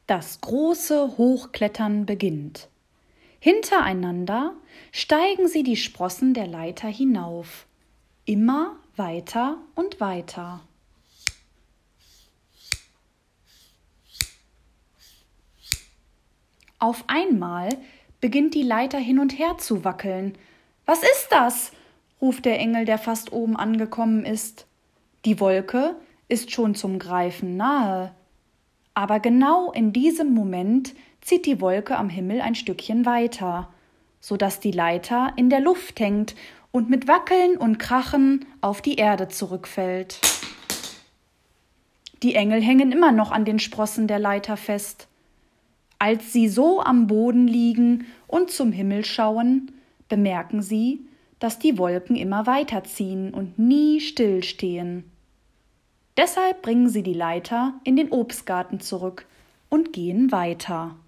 Das große Hochklettern beginnt. Hintereinander steigen sie die Sprossen der Leiter hinauf, immer weiter und weiter. Auf einmal beginnt die Leiter hin und her zu wackeln. »Was ist das?« ruft der Engel, der fast oben angekommen ist. Die Wolke ist schon zum Greifen nahe. Aber genau in diesem Moment zieht die Wolke am Himmel ein Stückchen weiter, sodass die Leiter in der Luft hängt und mit Wackeln und Krachen auf die Erde zurückfällt. Die Engel hängen immer noch an den Sprossen der Leiter fest. Als sie so am Boden liegen und zum Himmel schauen, bemerken sie, dass die Wolken immer weiterziehen und nie stillstehen. Deshalb bringen sie die Leiter in den Obstgarten zurück und gehen weiter.